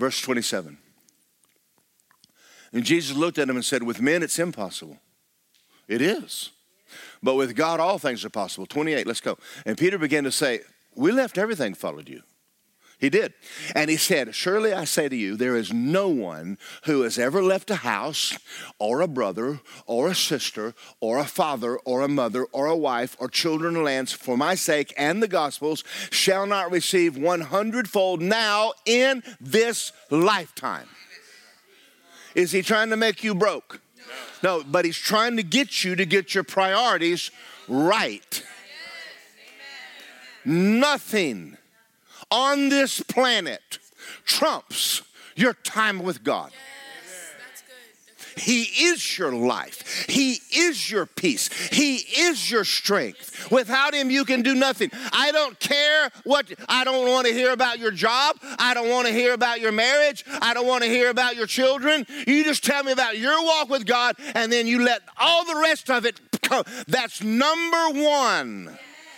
[SPEAKER 1] Verse twenty-seven. And Jesus looked at him and said, with men it's impossible. It is. But with God all things are possible. twenty-eight, let's go. And Peter began to say, we left everything, followed you. He did. And he said, surely I say to you, there is no one who has ever left a house or a brother or a sister or a father or a mother or a wife or children or lands for my sake and the gospel's shall not receive one hundredfold now in this lifetime. Is he trying to make you broke? No, no, but he's trying to get you to get your priorities right. Nothing on this planet trumps your time with God.
[SPEAKER 3] Yes, that's good. That's good.
[SPEAKER 1] He is your life. He is your peace. He is your strength. Without him, you can do nothing. I don't care what, I don't want to hear about your job. I don't want to hear about your marriage. I don't want to hear about your children. You just tell me about your walk with God, and then you let all the rest of it come. That's number one.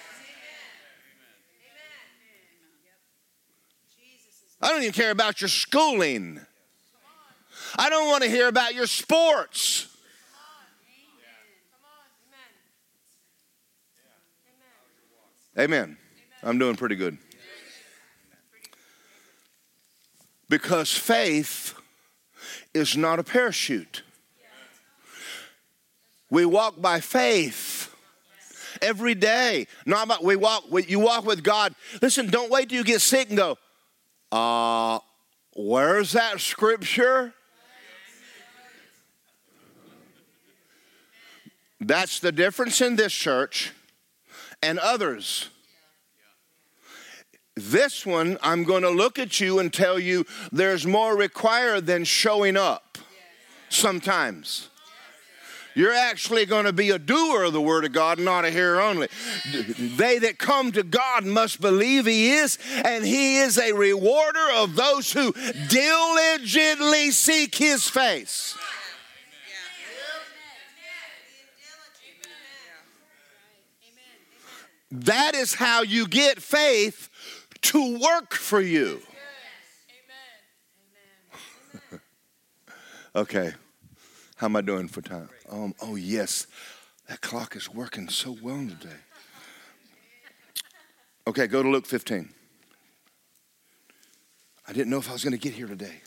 [SPEAKER 1] I don't even care about your schooling. I don't want to hear about your sports. Amen. I'm doing pretty good. Because faith is not a parachute. We walk by faith every day. Not about we walk. You walk with God. Listen, don't wait till you get sick and go, Uh, where's that scripture? That's the difference in this church and others. This one, I'm going to look at you and tell you there's more required than showing up sometimes. You're actually going to be a doer of the word of God, not a hearer only. They that come to God must believe he is, and he is a rewarder of those who diligently seek his face. That is how you get faith to work for you. Okay. How am I doing for time? Um, oh, yes. That clock is working so well today. Okay, go to Luke fifteen. I didn't know if I was going to get here today.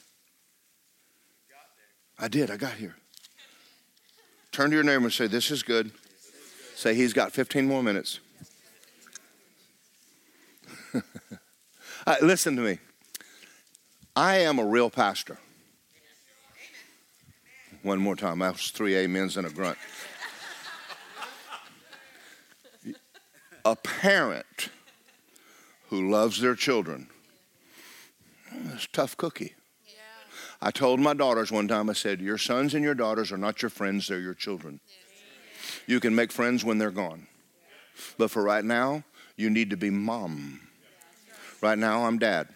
[SPEAKER 1] I did. I got here. Turn to your neighbor and say, this is good. Say, he's got fifteen more minutes. uh, listen to me. I am a real pastor. One more time. That was three amens and a grunt. A parent who loves their children is a tough cookie. Yeah. I told my daughters one time, I said, your sons and your daughters are not your friends, they're your children. Yeah. You can make friends when they're gone. Yeah. But for right now, you need to be mom. Yeah. Right now, I'm dad.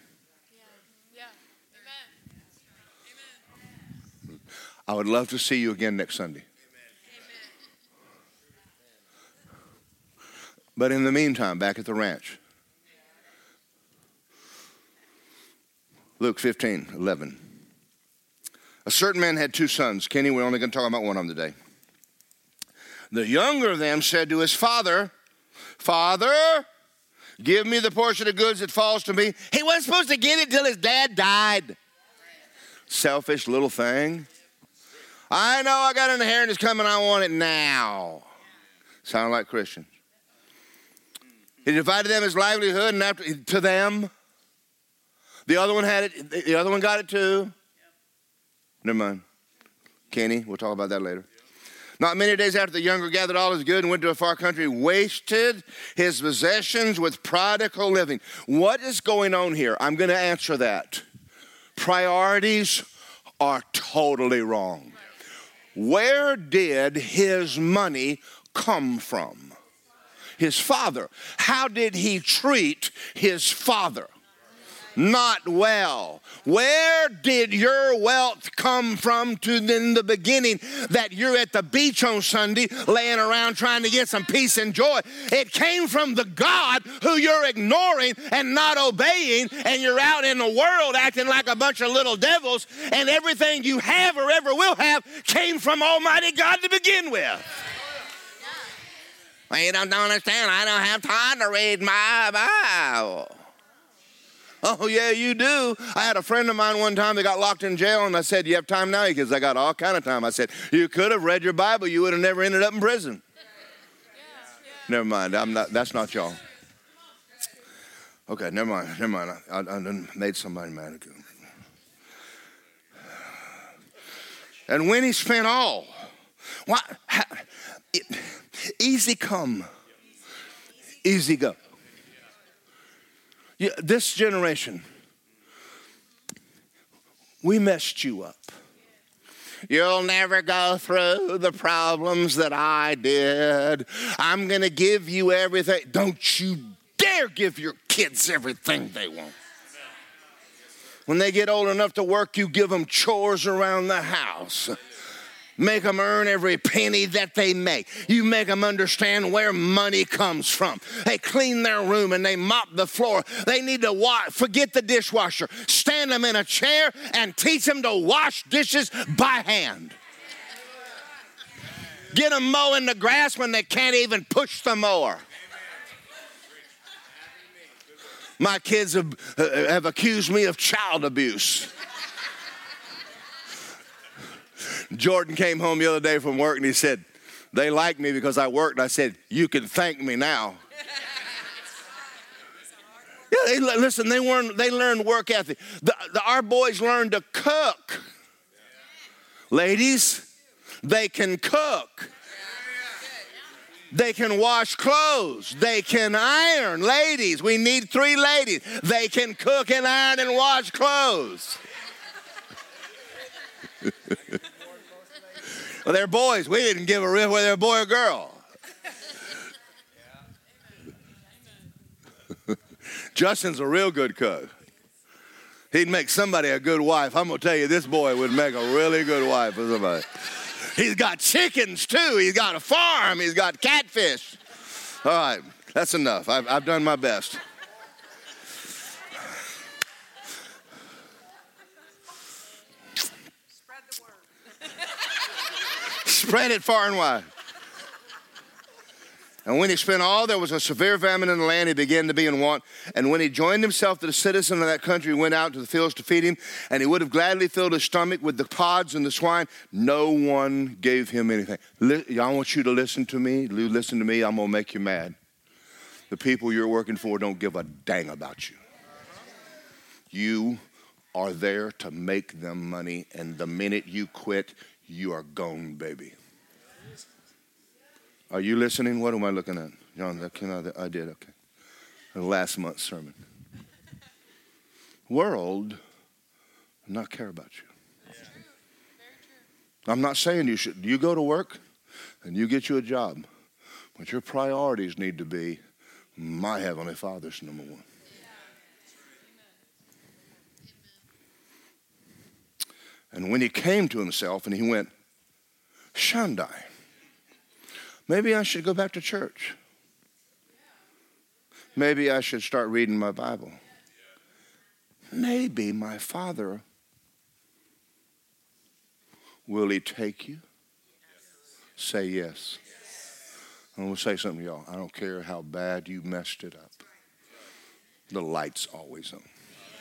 [SPEAKER 1] I would love to see you again next Sunday. But in the meantime, back at the ranch. Luke fifteen, eleven. A certain man had two sons. Kenny, we're only going to talk about one of them today. The younger of them said to his father, Father, give me the portion of goods that falls to me. He wasn't supposed to get it till his dad died. Selfish little thing. I know I got an inheritance coming. I want it now. Sound like Christians. He divided them his livelihood, and after to them, the other one had it. The other one got it too. Never mind. Kenny, we'll talk about that later. Not many days after, the younger gathered all his good and went to a far country, wasted his possessions with prodigal living. What is going on here? I'm going to answer that. Priorities are totally wrong. Where did his money come from? His father. How did he treat his father? not well. Where did your wealth come from to in the beginning that you're at the beach on Sunday laying around trying to get some peace and joy? It came from the God who you're ignoring and not obeying, and you're out in the world acting like a bunch of little devils, and everything you have or ever will have came from Almighty God to begin with. Well, you don't understand. I don't have time to read my Bible. Oh, yeah, you do. I had a friend of mine one time that got locked in jail, and I said, you have time now? He goes, I got all kind of time. I said, you could have read your Bible. You would have never ended up in prison. Never mind. I'm not. That's not y'all. Okay, never mind. Never mind. I, I, I made somebody mad again. And when he spent all, why, how, it, easy come, easy go. Yeah, this generation, we messed you up. You'll never go through the problems that I did. I'm going to give you everything. Don't you dare give your kids everything they want. When they get old enough to work, you give them chores around the house. Make them earn every penny that they make. You make them understand where money comes from. They clean their room and they mop the floor. They need to wash, forget the dishwasher. Stand them in a chair and teach them to wash dishes by hand. Get them mowing the grass when they can't even push the mower. My kids have, uh, have accused me of child abuse. Jordan came home the other day from work and he said, they like me because I worked. And I said, you can thank me now. Yeah, they, listen, they learned, they learned work ethic. The, the, our boys learned to cook. Ladies, they can cook. They can wash clothes. They can iron. Ladies, we need three ladies. They can cook and iron and wash clothes. Well, they're boys. We didn't give a rip whether they're a boy or girl. Justin's a real good cook. He'd make somebody a good wife. I'm going to tell you, this boy would make a really good wife for somebody. He's got chickens, too. He's got a farm. He's got catfish. All right, that's enough. I've, I've done my best. Spread it far and wide. And when he spent all, there was a severe famine in the land. He began to be in want. And when he joined himself to the citizen of that country, he went out to the fields to feed him. And he would have gladly filled his stomach with the pods and the swine. No one gave him anything. I want you to listen to me. Listen to me. I'm going to make you mad. The people you're working for don't give a dang about you. You are there to make them money. And the minute you quit, you are gone, baby. Are you listening? What am I looking at? John, that came out, I did, okay. Last month's sermon. World not care about you.
[SPEAKER 3] Very true. Very true.
[SPEAKER 1] I'm not saying you should. You go to work and you get you a job. But your priorities need to be my Heavenly Father's number one. And when he came to himself and he went, Shandai, maybe I should go back to church. Maybe I should start reading my Bible. Maybe my Father, will he take you? Say yes. I'm going to say something to y'all. I don't care how bad you messed it up. The light's always on.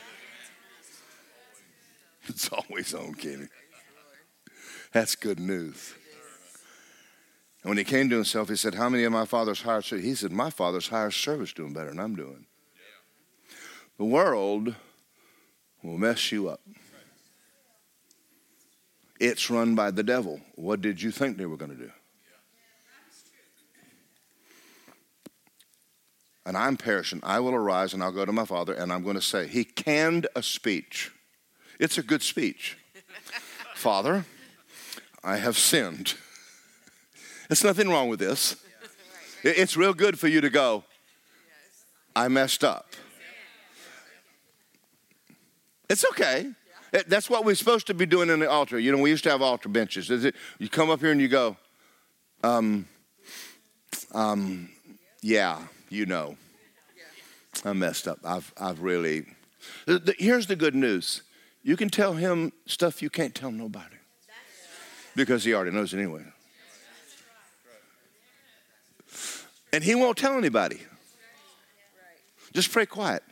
[SPEAKER 1] It's always on, Kenny. That's good news. And when he came to himself, he said, how many of my father's hired servants? He said, my father's hired servants doing better than I'm doing. The world will mess you up. It's run by the devil. What did you think they were going to do? And I'm perishing. I will arise and I'll go to my father and I'm going to say, he canned a speech. It's a good speech. Father, I have sinned. There's nothing wrong with this. It's real good for you to go, I messed up. It's okay. It- That's what we're supposed to be doing in the altar. You know, we used to have altar benches. Is it? You come up here and you go, um, um, yeah, you know, I messed up. I've, I've really. The, the, here's the good news. You can tell him stuff you can't tell nobody because he already knows it anyway. And he won't tell anybody. Just pray quiet.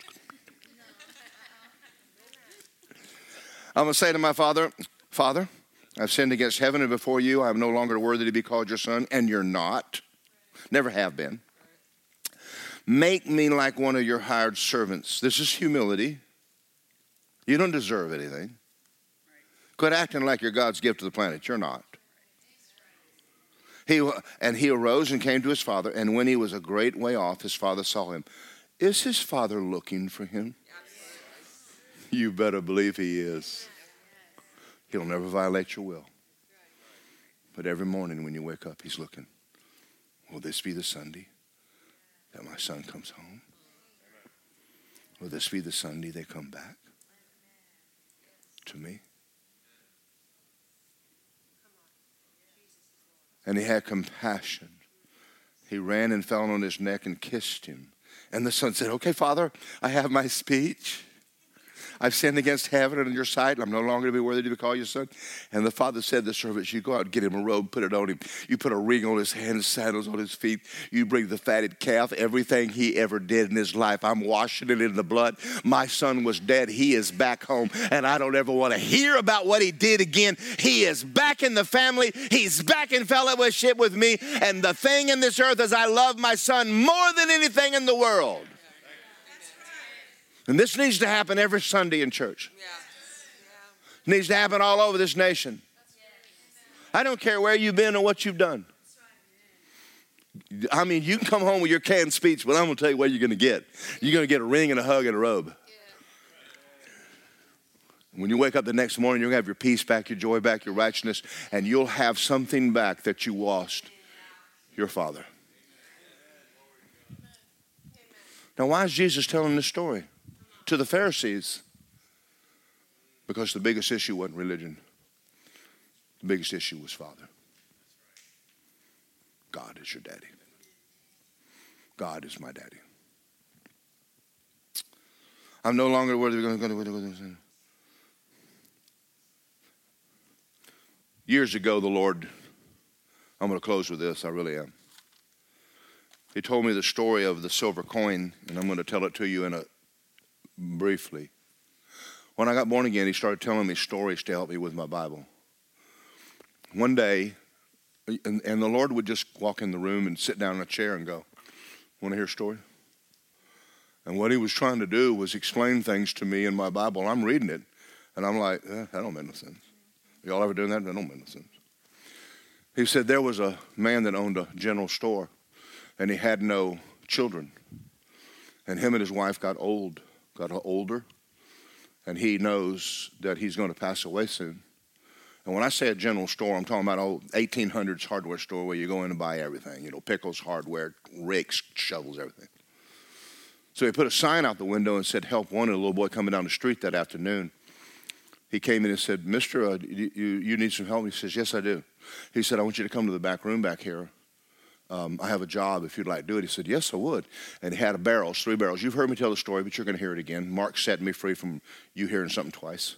[SPEAKER 1] I'm going to say to my father, Father, I've sinned against heaven and before you. I am no longer worthy to be called your son, and you're not. Never have been. Make me like one of your hired servants. This is humility. You don't deserve anything. Quit acting like you're God's gift to the planet. You're not. He, and he arose and came to his father, and when he was a great way off, his father saw him. Is his father looking for him? You better believe he is. He'll never violate your will. But every morning when you wake up, he's looking. Will this be the Sunday that my son comes home? Will this be the Sunday they come back to me? And he had compassion. He ran and fell on his neck and kissed him. And the son said, okay, Father, I have my speech. I've sinned against heaven and in your sight. I'm no longer to be worthy to be called your son. And the father said to the servants, you go out and get him a robe, put it on him. You put a ring on his hands, sandals on his feet. You bring the fatted calf, everything he ever did in his life. I'm washing it in the blood. My son was dead. He is back home. And I don't ever want to hear about what he did again. He is back in the family. He's back in fellowship with me. And the thing in this earth is I love my son more than anything in the world. And this needs to happen every Sunday in church. Yeah. Yeah. It needs to happen all over this nation. I don't care where you've been or what you've done. I mean, you can come home with your canned speech, but I'm going to tell you what you're going to get. You're going to get a ring and a hug and a robe. Yeah. When you wake up the next morning, you're going to have your peace back, your joy back, your righteousness, and you'll have something back that you lost, your Father. Now, why is Jesus telling this story to the Pharisees? Because the biggest issue wasn't religion. The biggest issue was Father. God is your daddy. God is my daddy. I'm no longer worthy of going to. Years ago, the Lord, I'm going to close with this, I really am. He told me the story of the silver coin, and I'm going to tell it to you in a briefly. When I got born again, he started telling me stories to help me with my Bible. One day, and, and the Lord would just walk in the room and sit down in a chair and go, want to hear a story? And what he was trying to do was explain things to me in my Bible. I'm reading it, and I'm like, eh, that don't make no sense. Y'all ever doing that? That don't make no sense. He said there was a man that owned a general store, and he had no children. And him and his wife got old. got older, and he knows that he's going to pass away soon. And when I say a general store, I'm talking about old eighteen hundreds hardware store where you go in and buy everything, you know, pickles, hardware, rakes, shovels, everything. So he put a sign out the window and said, help wanted. A little boy coming down the street that afternoon. He came in and said, Mister, uh, you, you, you need some help? He says, yes, I do. He said, I want you to come to the back room back here. Um, I have a job if you'd like to do it. He said, yes, I would. And he had a barrels, three barrels. You've heard me tell the story, but you're going to hear it again. Mark set me free from you hearing something twice.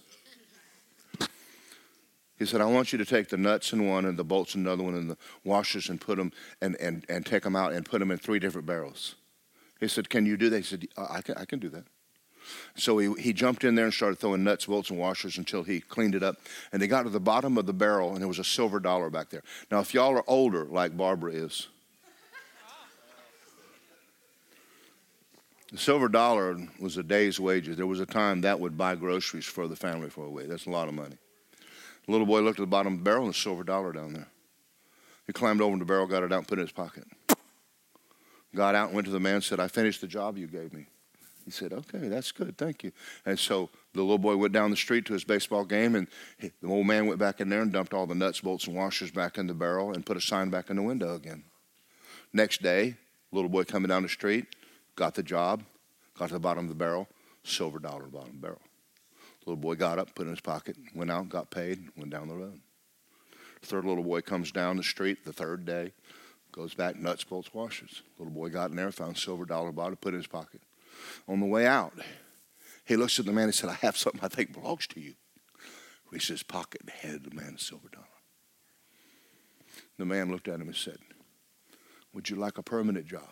[SPEAKER 1] He said, I want you to take the nuts in one and the bolts in another one and the washers and put them and, and, and take them out and put them in three different barrels. He said, can you do that? He said, I can, I can do that. So he, he jumped in there and started throwing nuts, bolts, and washers until he cleaned it up. And they got to the bottom of the barrel, and there was a silver dollar back there. Now, if y'all are older, like Barbara is, the silver dollar was a day's wages. There was a time that would buy groceries for the family for a week. That's a lot of money. The little boy looked at the bottom of the barrel and a silver dollar down there. He climbed over the barrel, got it out, and put it in his pocket. Got out and went to the man and said, I finished the job you gave me. He said, okay, that's good, thank you. And so the little boy went down the street to his baseball game, and he, the old man went back in there and dumped all the nuts, bolts, and washers back in the barrel and put a sign back in the window again. Next day, little boy coming down the street, got the job, got to the bottom of the barrel, silver dollar at the bottom of the barrel. Little boy got up, put it in his pocket, went out, got paid, went down the road. The third little boy comes down the street the third day, goes back, nuts, bolts, washers. Little boy got in there, found a silver dollar bottle, put it in his pocket. On the way out, he looks at the man and said, I have something I think belongs to you. Reached his pocket and handed the man a silver dollar. The man looked at him and said, would you like a permanent job?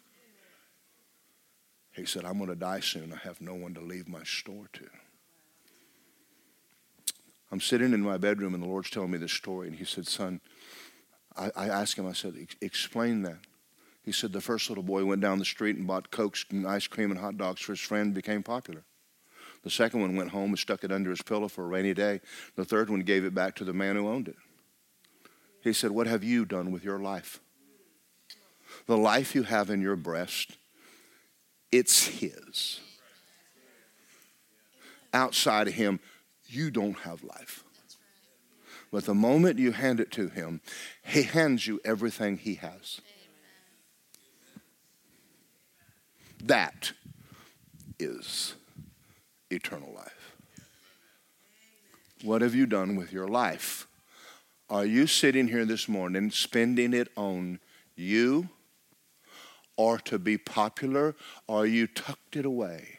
[SPEAKER 1] He said, I'm going to die soon. I have no one to leave my store to. I'm sitting in my bedroom and the Lord's telling me this story. And he said, son, I, I asked him, I said, explain that. He said, the first little boy went down the street and bought Cokes and ice cream and hot dogs for his friend, became popular. The second one went home and stuck it under his pillow for a rainy day. The third one gave it back to the man who owned it. He said, what have you done with your life? The life you have in your breast, it's his. Outside of him, you don't have life. But the moment you hand it to him, he hands you everything he has. That is eternal life. What have you done with your life? Are you sitting here this morning spending it on you or to be popular, or you tucked it away?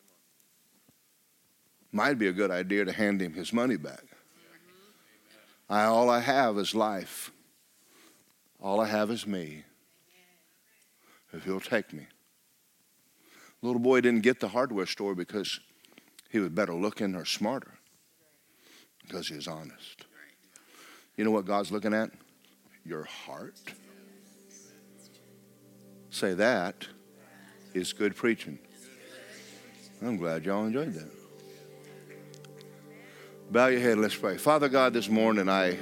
[SPEAKER 1] Might be a good idea to hand him his money back. I, all I have is life. All I have is me. If he'll take me. Little boy didn't get the hardware store because he was better looking or smarter. Because he was honest. You know what God's looking at? Your heart. Say, that is good preaching. I'm glad y'all enjoyed that. Bow your head, let's pray. Father God, this morning I,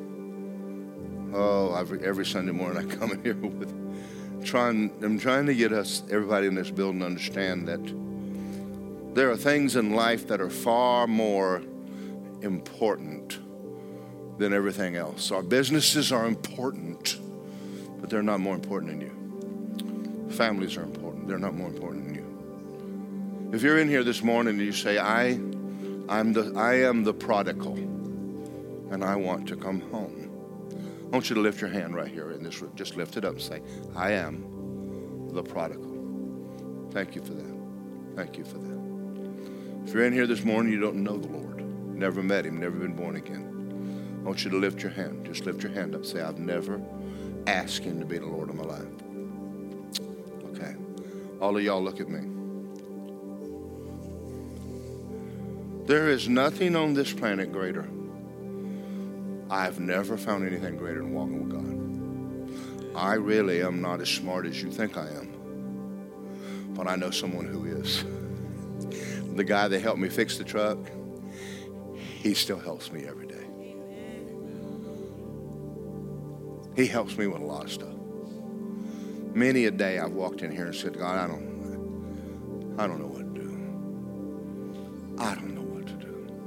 [SPEAKER 1] oh, every, every Sunday morning I come in here with, trying, I'm trying to get us, everybody in this building, to understand that there are things in life that are far more important than everything else. Our businesses are important, but they're not more important than you. Families are important. They're not more important than you. If you're in here this morning and you say, I, I'm the, I am the prodigal, and I want to come home, I want you to lift your hand right here in this room. Just lift it up and say, I am the prodigal. Thank you for that. Thank you for that. If you're in here this morning, you don't know the Lord, never met him, never been born again, I want you to lift your hand. Just lift your hand up. Say, I've never asked him to be the Lord of my life. Okay. All of y'all look at me. There is nothing on this planet greater. I've never found anything greater than walking with God. I really am not as smart as you think I am. But I know someone who is. The guy that helped me fix the truck, he still helps me every day. He helps me with a lot of stuff. Many a day I've walked in here and said, God, I don't, I don't know what to do. I don't know what to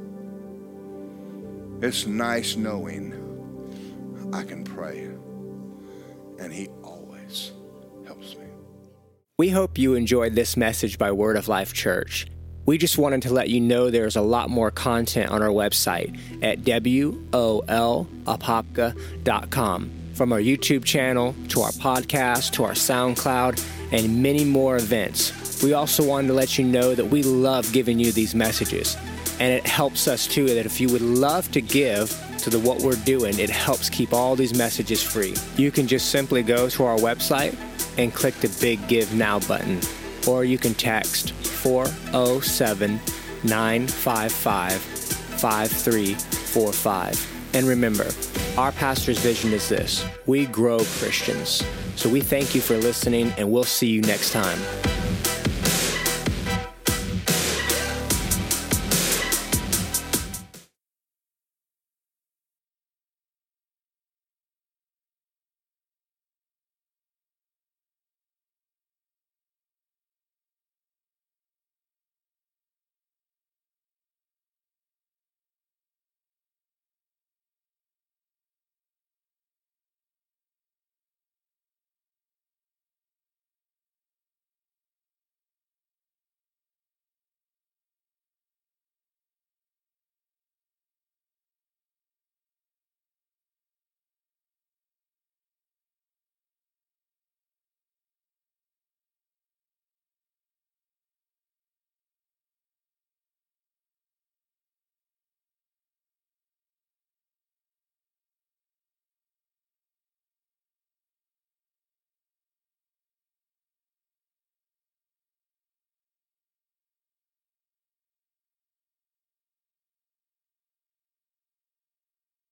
[SPEAKER 1] do. It's nice knowing I can pray, and he always helps me.
[SPEAKER 4] We hope you enjoyed this message by Word of Life Church. We just wanted to let you know there's a lot more content on our website at W O L apopka dot com. From our YouTube channel, to our podcast, to our SoundCloud, and many more events. We also wanted to let you know that we love giving you these messages. And it helps us too, that if you would love to give to the what we're doing, it helps keep all these messages free. You can just simply go to our website and click the big Give Now button. Or you can text four oh seven, nine five five, five three four five. And remember, our pastor's vision is this: we grow Christians. So we thank you for listening, and we'll see you next time.